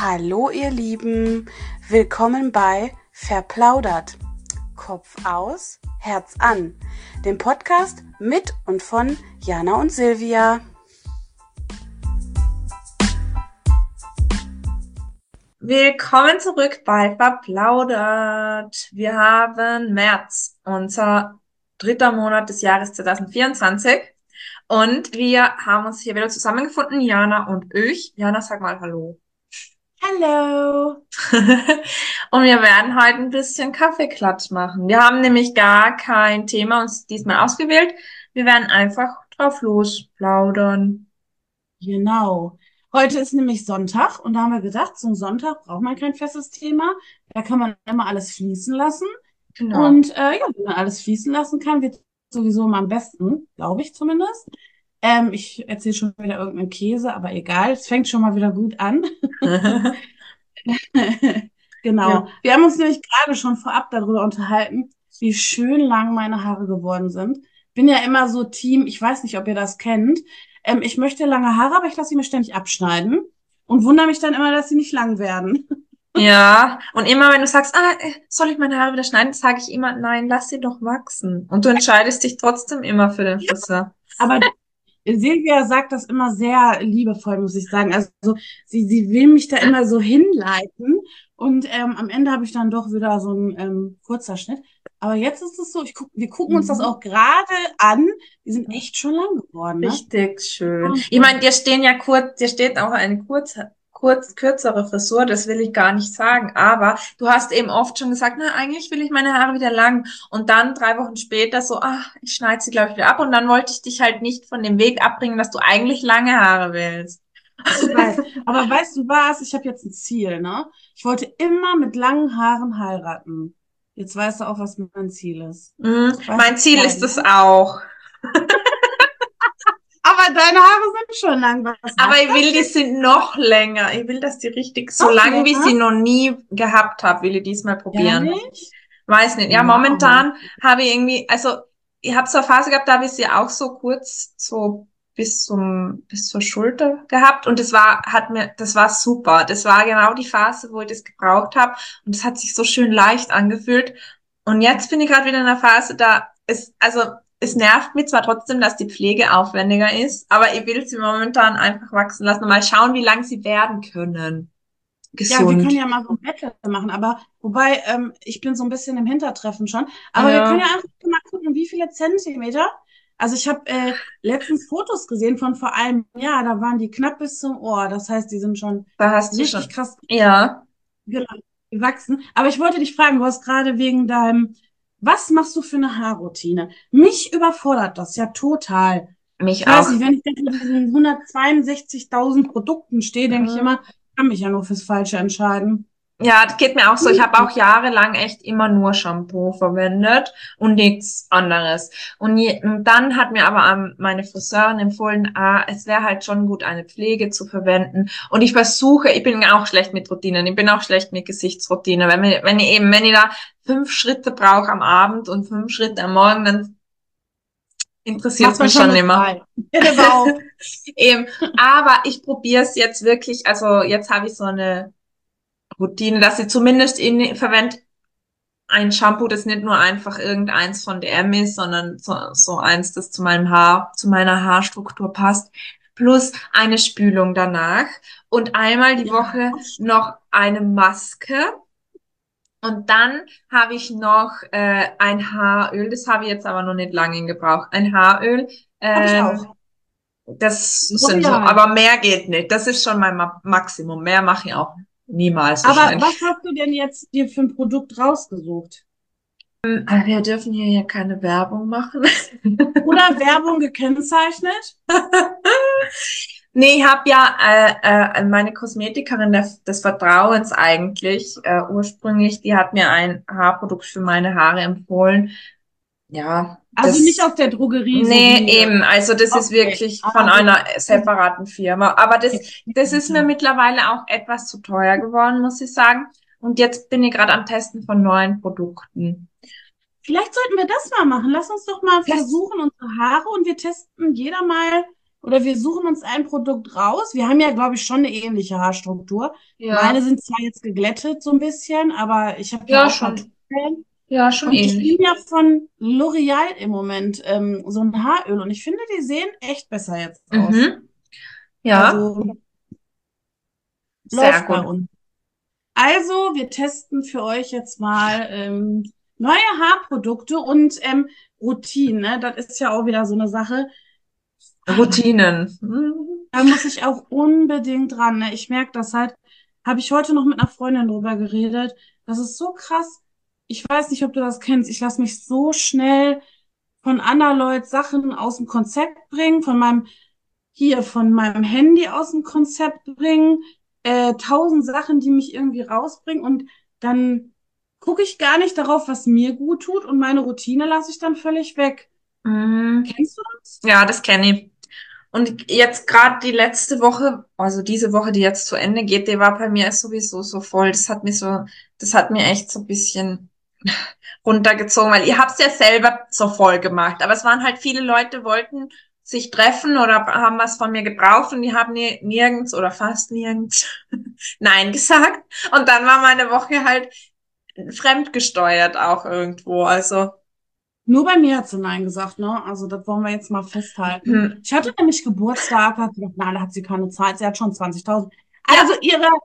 Hallo ihr Lieben, willkommen bei Verplaudert. Kopf aus, Herz an, dem Podcast mit und von Jana und Silvia. Willkommen zurück bei Verplaudert. Wir haben März, unser dritter Monat des Jahres 2024. Und wir haben uns hier wieder zusammengefunden, Jana und ich. Jana, sag mal Hallo. Hallo. Und wir werden heute ein bisschen Kaffeeklatsch machen. Wir haben nämlich gar kein Thema uns diesmal ausgewählt. Wir werden einfach drauf losplaudern. Genau. Heute ist nämlich Sonntag und da haben wir gedacht, zum Sonntag braucht man kein festes Thema. Da kann man immer alles fließen lassen. Genau. Und ja, wenn man alles fließen lassen kann, wird sowieso immer am besten, glaube ich zumindest. Ich erzähle schon wieder irgendeinen Käse, aber egal, es fängt schon mal wieder gut an. Genau. Ja. Wir haben uns nämlich gerade schon vorab darüber unterhalten, wie schön lang meine Haare geworden sind. Bin ja immer so Team, ich weiß nicht, ob ihr das kennt. Ich möchte lange Haare, aber ich lasse sie mir ständig abschneiden und wundere mich dann immer, dass sie nicht lang werden. Ja, und immer wenn du sagst, soll ich meine Haare wieder schneiden, sage ich immer, nein, lass sie doch wachsen. Und du entscheidest dich trotzdem immer für den Friseur. Aber Silvia sagt das immer sehr liebevoll, muss ich sagen. Also sie will mich da immer so hinleiten und am Ende habe ich dann doch wieder so einen kurzer Schnitt. Aber jetzt ist es so, wir gucken uns das Mhm. auch gerade an. Die sind echt schon lang geworden, ne? Richtig schön. Ich Wahnsinn. meine, dir steht auch eine kürzere Frisur, das will ich gar nicht sagen. Aber du hast eben oft schon gesagt, na, eigentlich will ich meine Haare wieder lang. Und dann 3 Wochen später so, ich schneide sie, glaube ich, wieder ab. Und dann wollte ich dich halt nicht von dem Weg abbringen, dass du eigentlich lange Haare willst. Ich weiß. Aber weißt du was? Ich habe jetzt ein Ziel, ne? Ich wollte immer mit langen Haaren heiraten. Jetzt weißt du auch, was mein Ziel ist. Weißt du Mein Ziel Bescheid, ist es ne? auch. Aber deine Haare sind schon lang. Was Aber macht ich will, das die jetzt sind noch länger. Ich will, dass die richtig so noch lang, wie ich sie länger? noch nie gehabt habe, will ich diesmal probieren. Ehrlich? Weiß nicht. Ja, Wow. momentan habe ich irgendwie, also ich habe so eine Phase gehabt, da habe ich sie auch so kurz, so bis zur Schulter gehabt. Und das war super. Das war genau die Phase, wo ich das gebraucht habe. Und es hat sich so schön leicht angefühlt. Und jetzt bin ich gerade wieder in einer Phase, es nervt mich zwar trotzdem, dass die Pflege aufwendiger ist, aber ich will sie momentan einfach wachsen lassen und mal schauen, wie lang sie werden können. Ja, wir können Gesund. ja mal so ein Battle machen, aber wobei, ich bin so ein bisschen im Hintertreffen schon. Aber wir können ja Ja, einfach mal gucken, wie viele Zentimeter. Also ich habe letztens Fotos gesehen von vor einem Jahr, da waren die knapp bis zum Ohr. Das heißt, die sind schon da hast du richtig schon. krass Ja, gewachsen. Aber ich wollte dich fragen, du hast gerade wegen deinem, was machst du für eine Haarroutine? Mich überfordert das ja total. Ich mich weiß auch. nicht, wenn ich jetzt mit diesen 162.000 Produkten stehe, denke ich immer, Mhm. kann mich ja nur fürs Falsche entscheiden. Ja, das geht mir auch so. Ich habe auch jahrelang echt immer nur Shampoo verwendet und nichts anderes. Und dann hat mir aber meine Friseurin empfohlen, es wäre halt schon gut, eine Pflege zu verwenden. Und ich bin auch schlecht mit Routinen, ich bin auch schlecht mit Gesichtsroutine. Wenn ich da 5 Schritte brauche am Abend und 5 Schritte am Morgen, dann Macht interessiert's man mich schon schon eine nimmer. 2. Überhaupt. Eben, aber ich probiere es jetzt wirklich, also jetzt habe ich so eine Routine, dass ich zumindest verwende ein Shampoo, das nicht nur einfach irgendeins von DM ist, sondern so eins, das zu meiner Haarstruktur passt. Plus eine Spülung danach und einmal die Ja, Woche noch eine Maske. Und dann habe ich noch ein Haaröl, das habe ich jetzt aber noch nicht lange in Gebrauch. Ein Haaröl, habe ich ähm, auch. das sind so, L'Oreal. aber mehr geht nicht. Das ist schon mein Maximum. Mehr mache ich auch niemals Aber was wahrscheinlich. hast du denn jetzt dir für ein Produkt rausgesucht? Aber wir dürfen hier ja keine Werbung machen. Oder Werbung gekennzeichnet? Nee, ich habe ja meine Kosmetikerin des Vertrauens eigentlich ursprünglich, die hat mir ein Haarprodukt für meine Haare empfohlen. Ja, Also nicht aus der Drogerie, so nee, wie, eben, also das ist okay. wirklich von Also, einer separaten Firma. Aber das ist mir ja. mittlerweile auch etwas zu teuer geworden, muss ich sagen. Und jetzt bin ich gerade am Testen von neuen Produkten. Vielleicht sollten wir das mal machen. Lass uns doch mal Das, versuchen, unsere Haare und wir testen jeder mal. oder wir suchen uns ein Produkt raus. Wir haben ja, glaube ich, schon eine ähnliche Haarstruktur. Meine Ja, sind zwar jetzt geglättet so ein bisschen, aber ich habe ja ja, auch schon, Naturellen. ja, schon Und ich ähnlich. nehme ja von L'Oreal im Moment so ein Haaröl und ich finde, die sehen echt besser jetzt aus. Mhm. Ja, Also sehr läuft bei gut. uns. Also, wir testen für euch jetzt mal neue Haarprodukte und Routinen. Ne? Das ist ja auch wieder so eine Sache. Routinen. Mhm. Da muss ich auch unbedingt dran. Ne? Ich merke das halt, habe ich heute noch mit einer Freundin drüber geredet. Das ist so krass. Ich weiß nicht, ob du das kennst. Ich lasse mich so schnell von anderen Leuten Sachen aus dem Konzept bringen, von meinem Handy aus dem Konzept bringen, 1000 Sachen, die mich irgendwie rausbringen und dann gucke ich gar nicht darauf, was mir gut tut und meine Routine lasse ich dann völlig weg. Mhm. Kennst du das? Ja, das kenne ich. Und jetzt gerade die letzte Woche, also diese Woche, die jetzt zu Ende geht, die war bei mir sowieso so voll. Das hat mir echt so ein bisschen runtergezogen, weil ihr habt's ja selber so voll gemacht. Aber es waren halt viele Leute, wollten sich treffen oder haben was von mir gebraucht und die haben nirgends oder fast nirgends Nein gesagt. Und dann war meine Woche halt fremdgesteuert auch irgendwo. Also, Nur bei mir hat sie Nein gesagt, ne? Also das wollen wir jetzt mal festhalten. hm. Ich hatte nämlich Geburtstag, hat sie gesagt, nein, da hat sie keine Zeit, sie hat schon 20.000. Also Ja,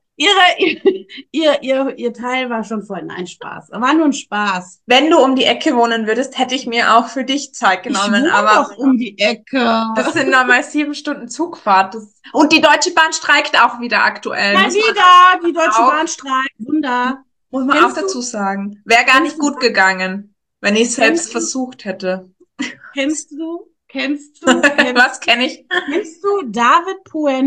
ihr Teil war schon voll. Nein, Spaß. War nur ein Spaß. wenn du um die Ecke wohnen würdest, hätte ich mir auch für dich Zeit Ich genommen. wohne Aber doch um die Ecke. das sind nochmal 7 Stunden Zugfahrt. Und die Deutsche Bahn streikt auch wieder aktuell, Mal wieder, die Deutsche auch, Bahn streikt. Wunder. muss man auch Kennst du, dazu sagen. Wäre gar kennst nicht du, gut gegangen, wenn ich es selbst kennst du, versucht hätte. Was kenne ich? kennst du David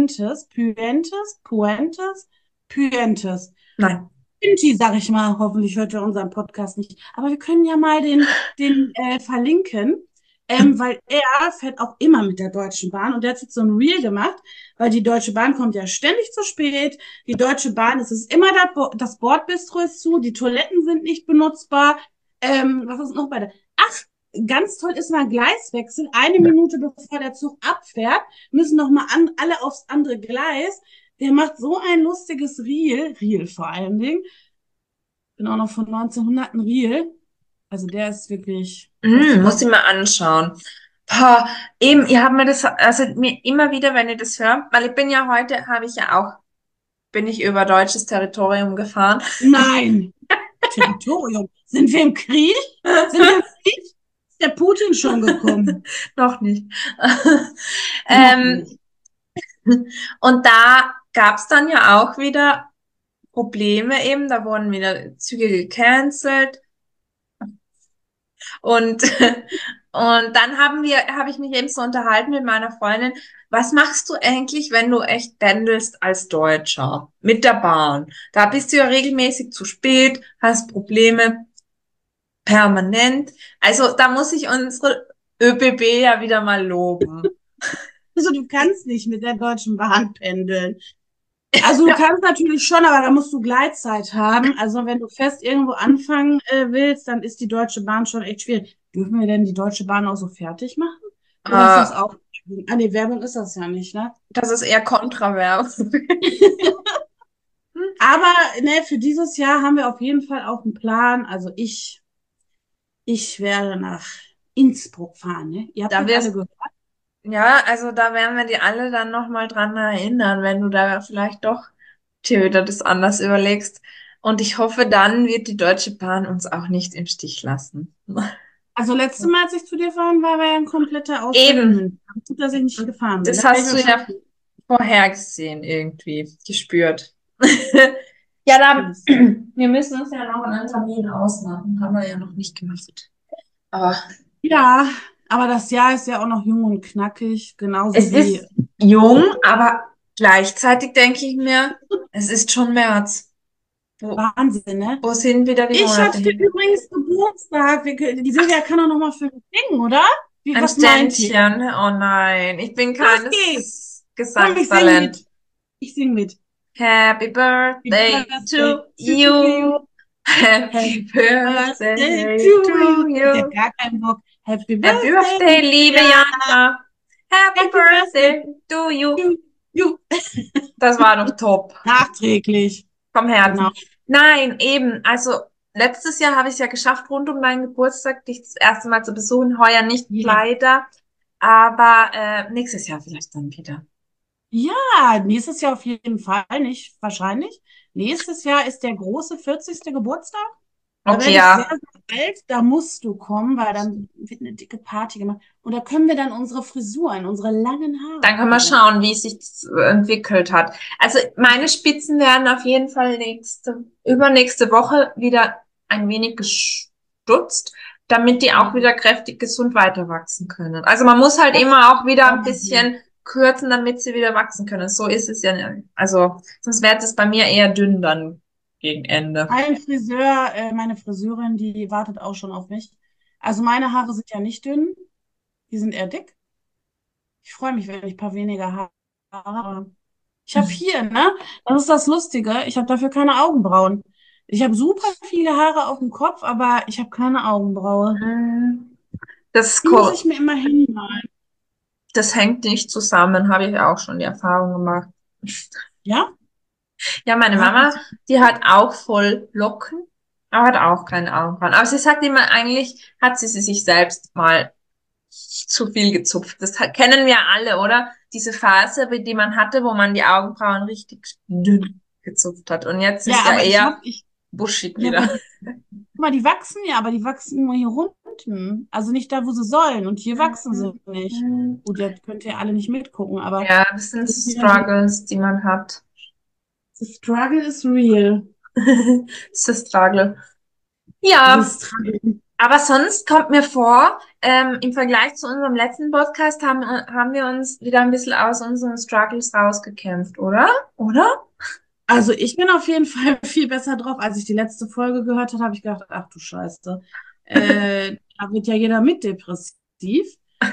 Puentes? Nein. Pinti, sag ich mal. Hoffentlich hört er unseren Podcast nicht. Aber wir können ja mal den verlinken, weil er fährt auch immer mit der Deutschen Bahn und der hat jetzt so ein Reel gemacht, weil die Deutsche Bahn kommt ja ständig zu spät. Die Deutsche Bahn, es ist immer das Bordbistro ist zu, die Toiletten sind nicht benutzbar. Was ist noch bei der? Ach, ganz toll ist mal Gleiswechsel. 1 Minute bevor der Zug abfährt, müssen noch mal alle aufs andere Gleis. Der macht so ein lustiges Reel vor allen Dingen. Bin auch noch von 1900 ein Reel. Also der ist wirklich, das Muss freut ich mich. mal anschauen. Boah, eben, ihr habt mir das, also mir immer wieder, wenn ich das höre, weil ich bin ja heute, habe ich ja auch, bin ich über deutsches Territorium gefahren. Nein, Territorium. Sind wir im Krieg? Sind wir im Krieg? Ist der Putin schon gekommen? Noch nicht. Noch ähm, nicht. und da gab's dann ja auch wieder Probleme eben, da wurden wieder Züge gecancelt und und dann habe ich mich eben so unterhalten mit meiner Freundin, was machst du eigentlich, wenn du echt pendelst als Deutscher mit der Bahn? Da bist du ja regelmäßig zu spät, hast Probleme permanent. Also da muss ich unsere ÖBB ja wieder mal loben. Also du kannst nicht mit der Deutschen Bahn pendeln. Also du kannst natürlich schon, aber da musst du Gleitzeit haben. Also wenn du fest irgendwo anfangen willst, dann ist die Deutsche Bahn schon echt schwierig. Dürfen wir denn die Deutsche Bahn auch so fertig machen? Oder ist das Äh, auch? Ah, nee, Werbung ist das ja nicht, ne? das ist eher kontravers. Aber ne, für dieses Jahr haben wir auf jeden Fall auch einen Plan. Also ich werde nach Innsbruck fahren, ne? Ihr habt Da das alle wirst gehört. Ja, also da werden wir die alle dann nochmal dran erinnern, wenn du da vielleicht doch dir wieder das anders überlegst. Und ich hoffe, dann wird die Deutsche Bahn uns auch nicht im Stich lassen. Also letztes Mal, als ich zu dir fahren war ja ein kompletter Ausfall in Eben, München. Gut, dass ich nicht gefahren bin. das Da wäre ich hast du ja wahrscheinlich vorhergesehen irgendwie, gespürt. Ja, dann, gewesen. wir müssen uns ja noch einen Termin ausmachen, haben wir ja noch nicht gemacht. Aber Ja, aber das Jahr ist ja auch noch jung und knackig, genauso es wie ist jung, aber gleichzeitig denke ich mir, es ist schon März. Wo, Wahnsinn, ne? wo sind wieder die Ich Monate hatte hin? übrigens Geburtstag. Die Silvia kann doch noch mal für mich singen, oder? Ein Was meint ihr? Ständchen. Oh nein, ich bin Los keines geht's! Komm, ich sing Gesangstalent. mit. Ich sing mit. Happy Happy birthday birthday to to you. you. Happy Happy birthday to birthday to you. Ich hab you. gar keinen Bock. Happy Happy birthday, birthday, liebe ja. Jana. Happy Happy Birthday Birthday to you. to you. Das war doch top. Nachträglich. Vom Genau. Herzen. Nein, eben. Also letztes Jahr habe ich es ja geschafft, rund um meinen Geburtstag dich das erste Mal zu besuchen. Heuer nicht Ja. leider, aber nächstes Jahr vielleicht dann wieder. Ja, nächstes Jahr auf jeden Fall, nicht wahrscheinlich. Nächstes Jahr ist der große 40. Geburtstag. Da Okay, werde ich sehr, ja. sehr alt. Da musst du kommen, weil dann wird eine dicke Party gemacht. Und da können wir dann unsere Frisuren, unsere langen Haare Dann können wir gucken. schauen, wie es sich entwickelt hat. Also meine Spitzen werden auf jeden Fall übernächste Woche wieder ein wenig gestutzt, damit die auch Ja. wieder kräftig gesund weiter wachsen können. Also man muss halt Das immer auch wieder auch ein mal sehen. bisschen kürzen, damit sie wieder wachsen können. So ist es ja. Also sonst wäre es bei mir eher dünn dann gegen Ende. Meine Friseurin, die wartet auch schon auf mich. Also meine Haare sind ja nicht dünn, die sind eher dick. Ich freue mich, wenn ich ein paar weniger Haare habe. Ich habe hier, ne? Das ist das Lustige. Ich habe dafür keine Augenbrauen. Ich habe super viele Haare auf dem Kopf, aber ich habe keine Augenbraue. Mm, Das, Die muss ko- ich mir immer hinmalen. das hängt nicht zusammen, habe ich auch schon die Erfahrung gemacht. Ja? Ja, meine Ja, Mama, die hat auch voll Locken, aber hat auch keine Augenbrauen. Aber sie sagt immer, eigentlich hat sie sich selbst mal zu viel gezupft. Kennen wir alle, oder? Diese Phase, die man hatte, wo man die Augenbrauen richtig dünn gezupft hat. Und jetzt ja, ist ja aber eher buschig ja, aber wieder. guck mal, die wachsen ja, aber die wachsen nur hier unten. Also nicht da, wo sie sollen. Und hier wachsen sie nicht. Gut, jetzt könnt ihr alle nicht mitgucken, aber Ja, das sind das so ist ja so, Struggles, die man hat. the struggle is real. Das ist das Struggle. The Ja, struggle. aber sonst kommt mir vor, im Vergleich zu unserem letzten Podcast haben wir uns wieder ein bisschen aus unseren Struggles rausgekämpft, oder? Oder? Also ich bin auf jeden Fall viel besser drauf. Als ich die letzte Folge gehört habe, habe ich gedacht, ach du Scheiße. Da wird ja jeder mit depressiv.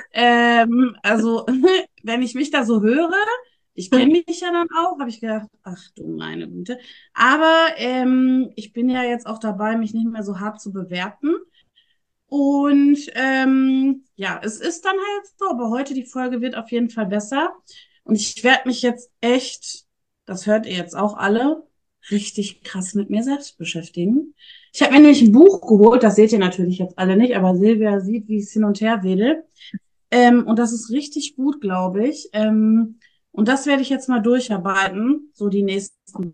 Also, wenn ich mich da so höre, ich kenne mich ja dann auch, habe ich gedacht, ach du meine Güte. Aber ich bin ja jetzt auch dabei, mich nicht mehr so hart zu bewerten. Und ja, es ist dann halt so, aber heute die Folge wird auf jeden Fall besser. Und ich werde mich jetzt echt, das hört ihr jetzt auch alle, richtig krass mit mir selbst beschäftigen. Ich habe mir nämlich ein Buch geholt, das seht ihr natürlich jetzt alle nicht, aber Silvia sieht, wie ich es hin und her wedel. Und das ist richtig gut, glaube ich. Und das werde ich jetzt mal durcharbeiten, so die nächsten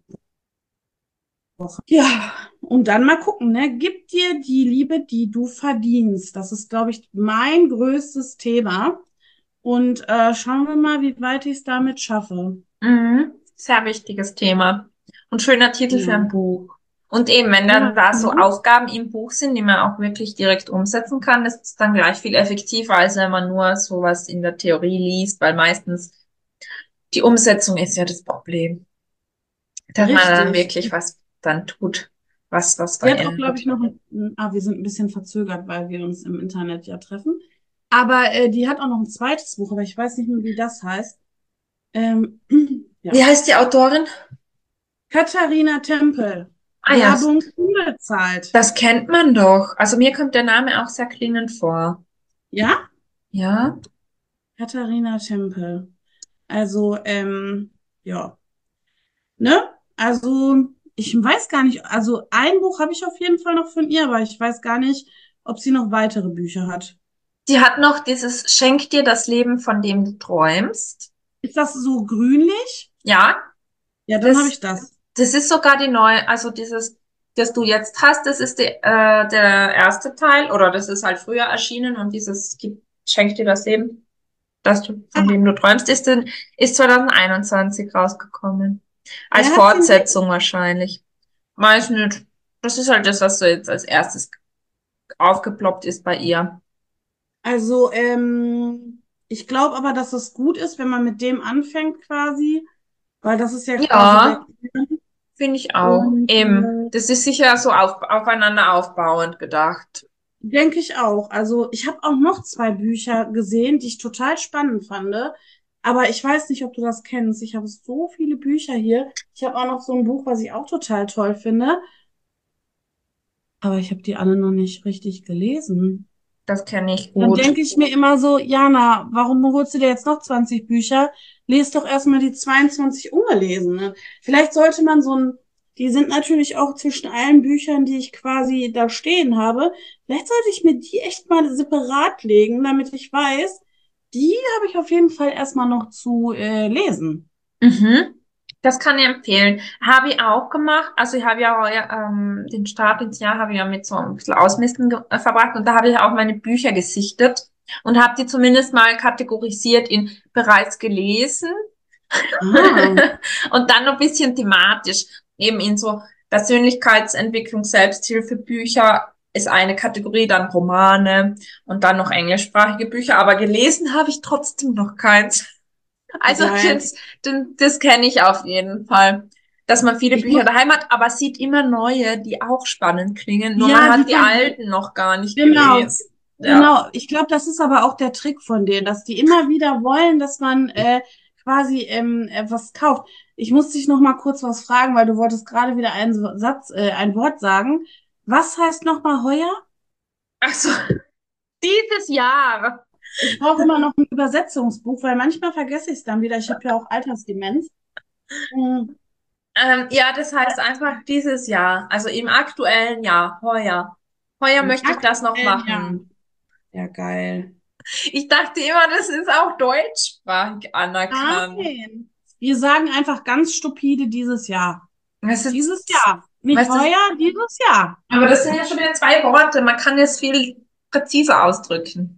Woche. Ja, und dann mal gucken, ne? Gib dir die Liebe, die du verdienst. Das ist, glaube ich, mein größtes Thema. Und schauen wir mal, wie weit ich es damit schaffe. Mhm. Sehr wichtiges Thema. Und schöner Titel für ein Ja. Buch. Und eben, wenn dann Ja, da so ne? Aufgaben im Buch sind, die man auch wirklich direkt umsetzen kann, ist es dann gleich viel effektiver, als wenn man nur sowas in der Theorie liest, weil meistens die Umsetzung ist ja das Problem. Dass man dann Richtig. wirklich was dann tut, was Die dann hat auch, glaube ich, ändert. noch wir sind ein bisschen verzögert, weil wir uns im Internet ja treffen. Aber die hat auch noch ein zweites Buch, aber ich weiß nicht mehr, wie das heißt. Ähm, Wie ja. heißt die Autorin? Katharina Tempel. Ah ja, Werbung unbezahlt. das kennt man doch. Also mir kommt der Name auch sehr klingend vor. Ja? Ja? Katharina Tempel. Also, ja. Ne? Also, ich weiß gar nicht, also ein Buch habe ich auf jeden Fall noch von ihr, aber ich weiß gar nicht, ob sie noch weitere Bücher hat. Die hat noch dieses Schenk dir das Leben, von dem du träumst. Ist das so grünlich? Ja, Ja, dann habe das, ich das. das ist sogar die neue, also dieses, das du jetzt hast, das ist der erste Teil, oder das ist halt früher erschienen und dieses Schenk dir das Leben, von dem du träumst, ist 2021 rausgekommen. Als Wer hat sie nicht? Fortsetzung wahrscheinlich. Weiß nicht. Das ist halt das, was so jetzt als erstes aufgeploppt ist bei ihr. Also, ich glaube aber, dass es gut ist, wenn man mit dem anfängt quasi, weil das ist ja quasi der Ja, Kern. finde ich auch. Und Eben. Das ist sicher so aufeinander aufbauend gedacht. denke ich auch. Also ich habe auch noch zwei Bücher gesehen, die ich total spannend fand. Aber ich weiß nicht, ob du das kennst. Ich habe so viele Bücher hier. Ich habe auch noch so ein Buch, was ich auch total toll finde. Aber ich habe die alle noch nicht richtig gelesen. Das kenne ich Dann gut. denke ich mir immer so, Jana, warum holst du dir jetzt noch 20 Bücher? Lies doch erstmal die 22 ungelesenen. Vielleicht sollte man so ein, die sind natürlich auch zwischen allen Büchern, die ich quasi da stehen habe. Vielleicht sollte ich mir die echt mal separat legen, damit ich weiß, die habe ich auf jeden Fall erstmal noch zu lesen. Mhm. Das kann ich empfehlen. Habe ich auch gemacht. Also ich habe ja heuer, den Start ins Jahr habe ich ja mit so ein bisschen Ausmisten verbracht und da habe ich auch meine Bücher gesichtet und habe die zumindest mal kategorisiert in bereits gelesen Ah, und dann noch ein bisschen thematisch. Eben in so Persönlichkeitsentwicklung, Selbsthilfebücher ist eine Kategorie, dann Romane und dann noch englischsprachige Bücher. Aber gelesen habe ich trotzdem noch keins. Also geil. das kenne ich auf jeden Fall, dass man viele Ich Bücher muss, daheim hat, aber sieht immer neue, die auch spannend klingen. Nur man ja, hat die alten noch gar nicht genau. gelesen. Ja. Genau, ich glaube, das ist aber auch der Trick von denen, dass die immer wieder wollen, dass man quasi was kauft. Ich muss dich noch mal kurz was fragen, weil du wolltest gerade wieder einen Satz, ein Wort sagen. Was heißt noch mal heuer? Ach so, dieses Jahr. Ich brauche immer noch ein Übersetzungsbuch, weil manchmal vergesse ich es dann wieder. Ich habe ja auch Altersdemenz. Hm, Ja, das heißt einfach dieses Jahr, also im aktuellen Jahr, heuer. Heuer Im möchte ich das noch aktuellen Jahr. machen. Ja, geil. Ich dachte immer, das ist auch deutschsprachig anerkannt. Nein. Wir sagen einfach ganz stupide dieses Jahr. Was Dieses ist, Jahr. Nicht was ist, heuer, dieses Jahr. aber das sind ja schon wieder zwei Worte. Man kann es viel präziser ausdrücken.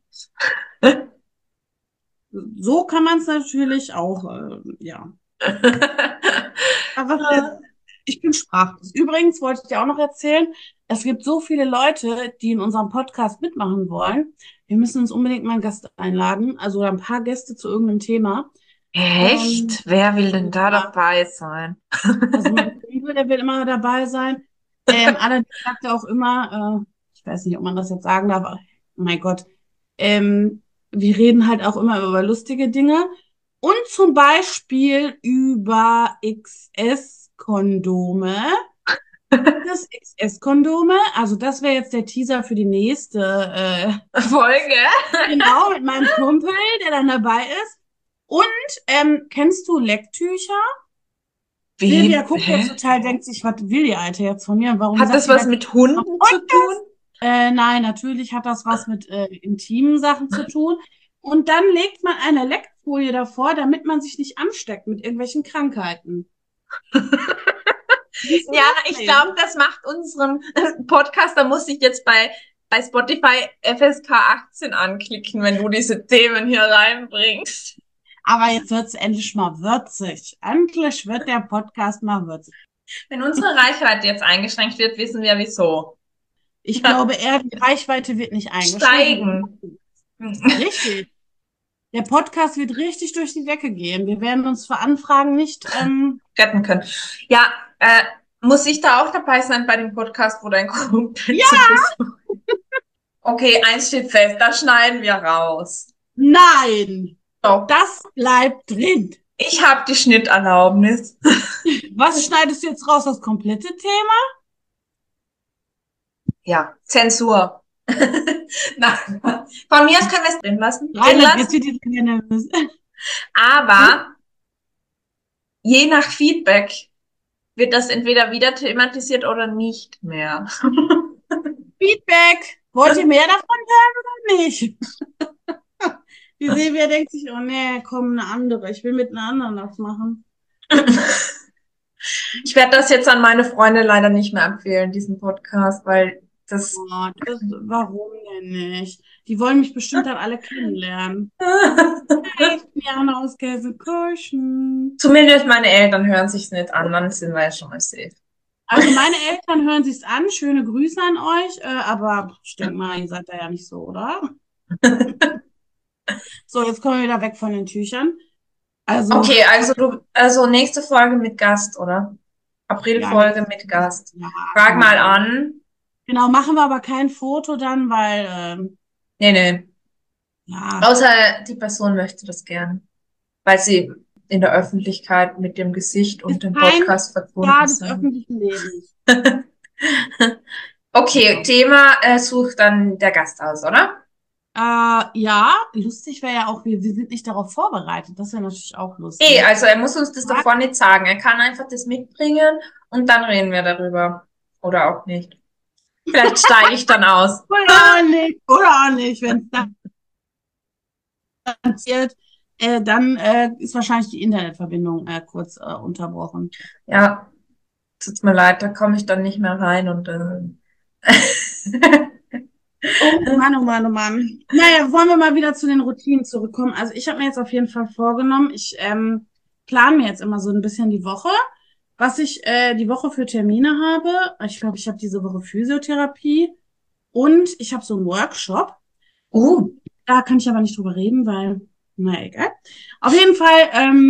So kann man es natürlich auch, ja. Aber was jetzt, ich bin sprachlos. Übrigens wollte ich dir auch noch erzählen, es gibt so viele Leute, die in unserem Podcast mitmachen wollen. Wir müssen uns unbedingt mal einen Gast einladen, also ein paar Gäste zu irgendeinem Thema. Echt? Wer will denn da Ja, dabei sein? also mein Kumpel, der will immer dabei sein. Allerdings sagt er auch immer, ich weiß nicht, ob man das jetzt sagen darf, aber, oh mein Gott, wir reden halt auch immer über lustige Dinge und zum Beispiel über XS-Kondome. Gibt es XS-Kondome? Also das wäre jetzt der Teaser für die nächste, Folge? genau, mit meinem Kumpel, der dann dabei ist. Und kennst du Lecktücher? Silvia Wie? guckt jetzt Hä? total, denkt sich, was will die Alte jetzt von mir? Warum Hat sagt das die was das mit am Hunden zu tun? Podcast? Nein, natürlich hat das was mit intimen Sachen zu tun. Und dann legt man eine Leckfolie davor, damit man sich nicht ansteckt mit irgendwelchen Krankheiten. Siehst du Ja, das? ich Nee, glaube, ne? das macht unseren Podcast, da muss ich jetzt bei Spotify FSK 18 anklicken, wenn du diese Themen hier reinbringst. Aber jetzt wird's endlich mal würzig. Endlich wird der Podcast mal würzig. Wenn unsere Reichweite jetzt eingeschränkt wird, wissen wir wieso. Ich glaube eher, die Reichweite wird nicht eingeschränkt. Steigen. Richtig. Der Podcast wird richtig durch die Decke gehen. Wir werden uns für Anfragen nicht. Retten können. Ja, muss ich da auch dabei sein bei dem Podcast, wo dein Kumpel Ja, zu Besuch? Okay, eins steht fest, da schneiden wir raus. nein, So, das bleibt drin. ich habe die Schnitterlaubnis. Was schneidest du jetzt raus? Das komplette Thema? Ja, Zensur. Nein. Von mir aus können wir es drin lassen. Drin Rheinland, jetzt lassen. wird die nervös. Aber je nach Feedback wird das entweder wieder thematisiert oder nicht mehr. Feedback. Wollt ihr mehr davon hören oder nicht? Die Silvia denkt sich, oh nee, komm, eine andere. Ich will mit einer anderen das machen. Ich werde das jetzt an meine Freunde leider nicht mehr empfehlen, diesen Podcast, weil das Oh, warum denn nicht? Die wollen mich bestimmt dann alle kennenlernen. Hey, ich bin Jana aus Gelsenkirchen. zumindest meine Eltern hören sich's nicht an, dann sind wir ja schon mal safe. Also meine Eltern hören sich's an. Schöne Grüße an euch. Aber ich denke mal, ihr seid da ja nicht so, oder? So, jetzt kommen wir wieder weg von den Tüchern. Also, Okay, also nächste Folge mit Gast, oder? ja, Aprilfolge mit Gast. ja, Frag mal genau. an. Genau, machen wir aber kein Foto dann, weil, Nee, nee. ja, Außer die Person möchte das gern, weil sie in der Öffentlichkeit mit dem Gesicht und ist dem kein Podcast Jahr verbunden des sind. öffentlichen Lebens. Okay, Genau. Thema sucht dann der Gast aus, oder? Ja, lustig wäre ja auch, wir sind nicht darauf vorbereitet. Das wäre natürlich auch lustig. Also er muss uns das davor nicht sagen. Er kann einfach das mitbringen und dann reden wir darüber. Oder auch nicht. Vielleicht steige ich dann aus. Oder auch nicht, wenn es dann passiert, dann ist wahrscheinlich die Internetverbindung kurz unterbrochen. Ja, tut mir leid, da komme ich dann nicht mehr rein und Oh Mann, oh Mann, oh Mann. Naja, wollen wir mal wieder zu den Routinen zurückkommen. Also ich habe mir jetzt auf jeden Fall vorgenommen, ich plane mir jetzt immer so ein bisschen die Woche, was ich die Woche für Termine habe. Ich glaube, ich habe diese Woche Physiotherapie und ich habe so einen Workshop. uh, Da kann ich aber nicht drüber reden, weil, na egal. Auf jeden Fall,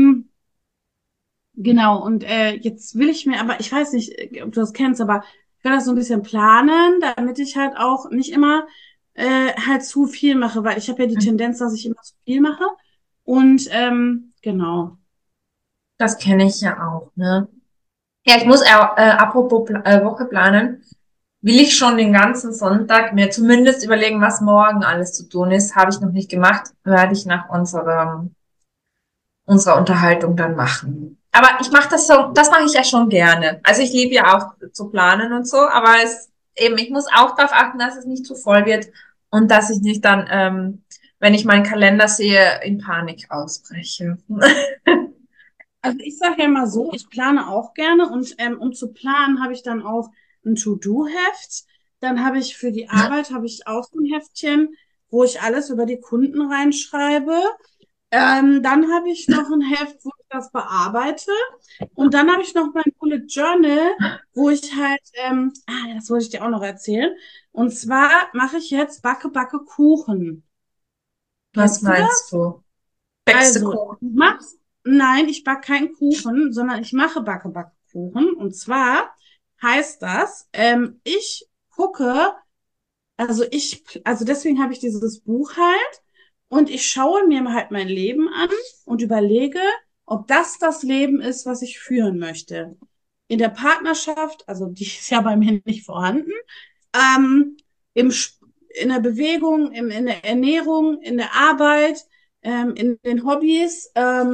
genau, und jetzt will ich mir, aber ich weiß nicht, ob du das kennst, aber ich will das so ein bisschen planen, damit ich halt auch nicht immer halt zu viel mache, weil ich habe ja die Tendenz, dass ich immer zu viel mache. Und genau. das kenne ich ja auch, ne? Ja, ich muss apropos Woche planen, will ich schon den ganzen Sonntag mir zumindest überlegen, was morgen alles zu tun ist. Habe ich noch nicht gemacht, werde ich nach unserer Unterhaltung dann machen. Aber ich mache das so, das mache ich ja schon gerne. Also ich liebe ja auch zu planen und so, aber ich muss auch darauf achten, dass es nicht zu voll wird und dass ich nicht dann, wenn ich meinen Kalender sehe, in Panik ausbreche. Also ich sage ja mal so, ich plane auch gerne und um zu planen, habe ich dann auch ein To-Do-Heft. Dann habe ich für die Arbeit habe ich auch so ein Heftchen, wo ich alles über die Kunden reinschreibe. Dann habe ich noch ein Heft, wo ich das bearbeite. Und dann habe ich noch mein Bullet Journal, wo ich halt, das wollte ich dir auch noch erzählen. Und zwar mache ich jetzt Backe Kuchen. Was Kennst du meinst das? du? Bäckste Also, Kuchen. nein, ich backe keinen Kuchen, sondern ich mache Backe Kuchen. Und zwar heißt das, ich gucke, also deswegen habe ich dieses Buch halt und ich schaue mir halt mein Leben an und überlege, ob das das Leben ist, was ich führen möchte. In der Partnerschaft, also die ist ja bei mir nicht vorhanden, ähm, im, in der Bewegung, in der Ernährung, in der Arbeit, in den Hobbys.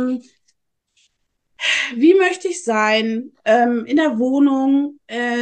Wie möchte ich sein? In der Wohnung?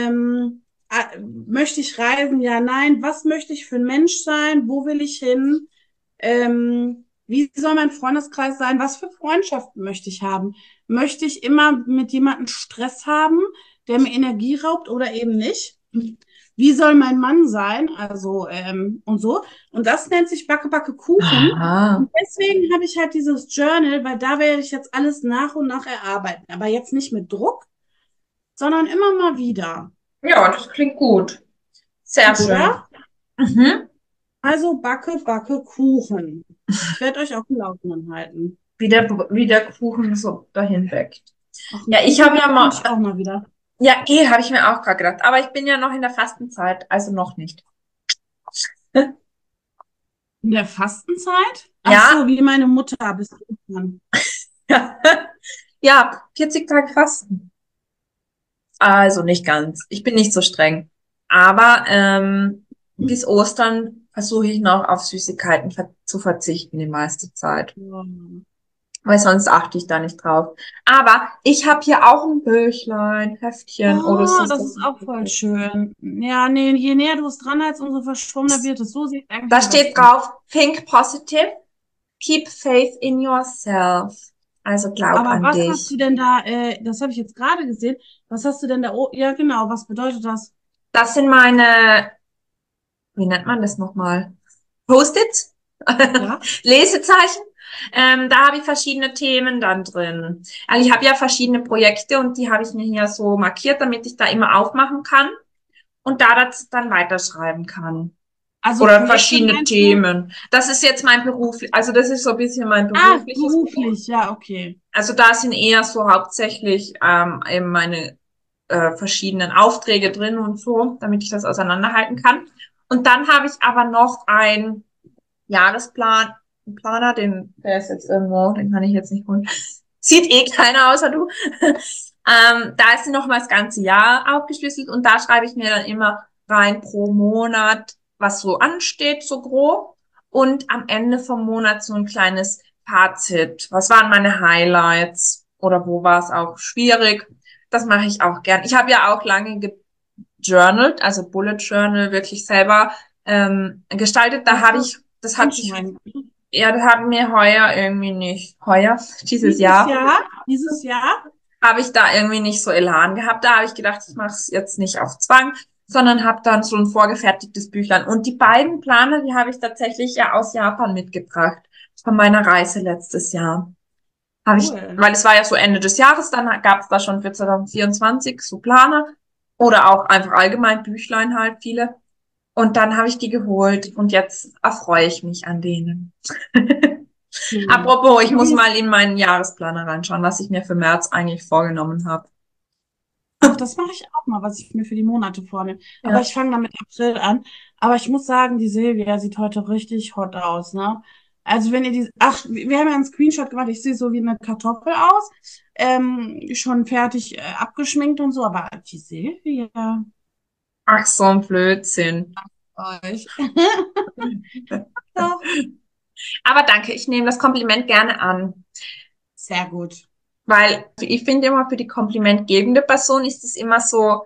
Möchte ich reisen? Ja, nein. Was möchte ich für ein Mensch sein? Wo will ich hin? Wie soll mein Freundeskreis sein? Was für Freundschaften möchte ich haben? Möchte ich immer mit jemandem Stress haben, der mir Energie raubt oder eben nicht? Wie soll mein Mann sein? Also, und so. Und das nennt sich Backe Kuchen. Aha. Und deswegen habe ich halt dieses Journal, weil da werde ich jetzt alles nach und nach erarbeiten. Aber jetzt nicht mit Druck, sondern immer mal wieder. Ja, das klingt gut. Sehr schön. Oder? Mhm. Also Backe Kuchen. Ich werde euch auf dem Laufenden halten. Wie der Kuchen so dahin wächst. Auch Ja, ein ich Kuchen habe ja backen könnte mal, ich auch mal wieder. ja, habe ich mir auch gerade gedacht. Aber ich bin ja noch in der Fastenzeit, also noch nicht. In der Fastenzeit? Ach so, Ja, wie meine Mutter bist du dran. ja, 40 Tage Fasten. Also nicht ganz. Ich bin nicht so streng. Aber bis Ostern versuche ich noch auf Süßigkeiten zu verzichten die meiste Zeit. Ja. Weil sonst achte ich da nicht drauf. Aber ich habe hier auch ein Büchlein, Heftchen. Oh, du Oh, siehst das das ist nicht auch voll richtig. schön. Ja, nee, je näher du es dran hältst, umso verschwommener wird es. So sieht es eigentlich Da am steht besten. drauf, think positive, keep faith in yourself. Also glaub Aber an was hast du dich. denn da, das habe ich jetzt gerade gesehen, was hast du denn da, oh, ja genau, was bedeutet das? Das sind meine, wie nennt man das nochmal? Post-its? Ja? Lesezeichen. Da habe ich verschiedene Themen dann drin. Also ich habe ja verschiedene Projekte und die habe ich mir hier so markiert, damit ich da immer aufmachen kann und da das dann weiterschreiben kann. Also Oder Projekte verschiedene meinst du? Themen. Das ist jetzt mein Beruf, also das ist so ein bisschen mein Ah, berufliches Buch. beruflich, ja, okay. Also da sind eher so hauptsächlich eben meine verschiedenen Aufträge drin und so, damit ich das auseinanderhalten kann. Und dann habe ich aber noch einen Jahresplan, einen Planer, der ist jetzt irgendwo, den kann ich jetzt nicht holen. Sieht eh keiner außer du. Da ist noch mal das ganze Jahr aufgeschlüsselt und da schreibe ich mir dann immer rein pro Monat, was so ansteht, so grob. und am Ende vom Monat so ein kleines Fazit. Was waren meine Highlights oder wo war es auch schwierig? Das mache ich auch gern. Ich habe ja auch lange gejournalt, also Bullet Journal wirklich selber gestaltet. Da habe Also, ich, das hat sich, anscheinend. ja, das hat mir heuer irgendwie nicht, heuer, dieses Dieses Jahr, Jahr, dieses Jahr, habe ich da irgendwie nicht so Elan gehabt. Da habe ich gedacht, ich mache es jetzt nicht auf Zwang, sondern habe dann so ein vorgefertigtes Büchlein. Und die beiden Planer, die habe ich tatsächlich ja aus Japan mitgebracht, von meiner Reise letztes Jahr. Habe ich, cool. weil es war ja so Ende des Jahres, dann gab es da schon für 2024 so Planer oder auch einfach allgemein Büchlein halt viele. Und dann habe ich die geholt und jetzt erfreue ich mich an denen. Hm. Apropos, ich muss Übrigens, mal in meinen Jahresplaner reinschauen, was ich mir für März eigentlich vorgenommen habe. ach, das mache ich auch mal, was ich mir für die Monate vornehme. Aber Ja. ich fange dann mit April an. Aber ich muss sagen, die Silvia sieht heute richtig hot aus, ne? Also wenn ihr die, ach, wir haben ja einen Screenshot gemacht, ich sehe so wie eine Kartoffel aus, schon fertig abgeschminkt und so, aber die Silvia, Ach, so ein Blödsinn. euch. Doch, Aber danke, ich nehme das Kompliment gerne an, sehr gut. weil ich finde immer für die komplimentgebende Person ist es immer so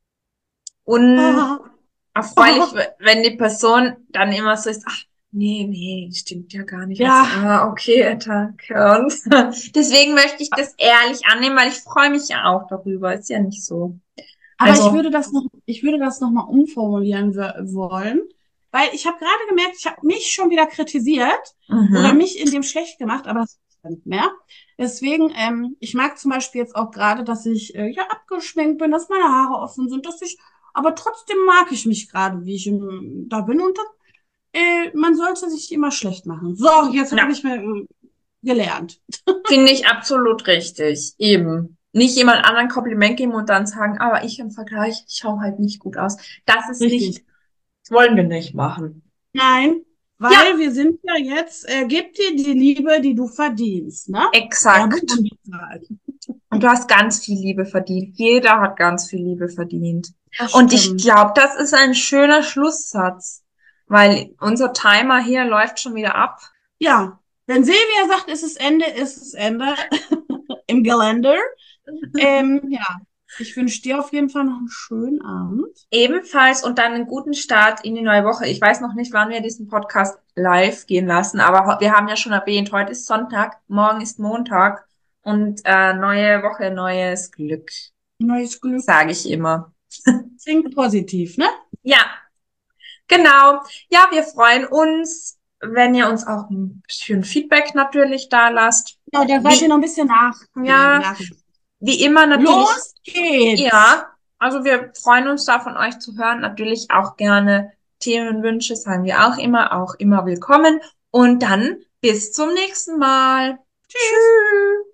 unerfreulich, wenn die Person dann immer so ist, ach, nee, nee, stimmt ja gar nicht. Also, Ja, okay, danke. Und deswegen möchte ich das ehrlich annehmen, weil ich freue mich ja auch darüber. Ist ja nicht so. aber Also, ich würde das noch mal umformulieren wollen, weil ich habe gerade gemerkt, ich habe mich schon wieder kritisiert oder mhm. mich in dem schlecht gemacht, aber das ist ja nicht mehr. Deswegen, ich mag zum Beispiel jetzt auch gerade, dass ich ja abgeschminkt bin, dass meine Haare offen sind, dass ich, aber trotzdem mag ich mich gerade, wie ich da bin und dann, man sollte sich immer schlecht machen. So, jetzt habe Ja, ich mir gelernt. finde ich absolut richtig. Eben. Nicht jemand anderen Kompliment geben und dann sagen, aber ich im Vergleich, ich schaue halt nicht gut aus. Das ist nicht, Richtig. das wollen wir nicht machen. Nein, Ja, weil wir sind ja jetzt, gib dir die Liebe, die du verdienst, ne? Werbung exakt. unbezahlt. Und du hast ganz viel Liebe verdient. Jeder hat ganz viel Liebe verdient. Das Und ich stimmt. glaube, das ist ein schöner Schlusssatz, weil unser Timer hier läuft schon wieder ab. Ja, wenn Silvia sagt, es ist Ende, ist es Ende im Geländer. Ja, ich wünsche dir auf jeden Fall noch einen schönen Abend. Ebenfalls und dann einen guten Start in die neue Woche. Ich weiß noch nicht, wann wir diesen Podcast live gehen lassen, aber wir haben ja schon erwähnt, heute ist Sonntag, morgen ist Montag und neue Woche, neues Glück, Neues Glück. sage ich immer. Think positiv, ne? Ja, genau. Ja, wir freuen uns, wenn ihr uns auch ein bisschen Feedback natürlich da lasst. Ja, da seid ihr noch Wie, ein bisschen ja, nach. wie immer natürlich, Los geht's! ja, also wir freuen uns da von euch zu hören. Natürlich auch gerne Themenwünsche, sagen wir auch immer willkommen. Und dann bis zum nächsten Mal. Tschüss! Tschüss.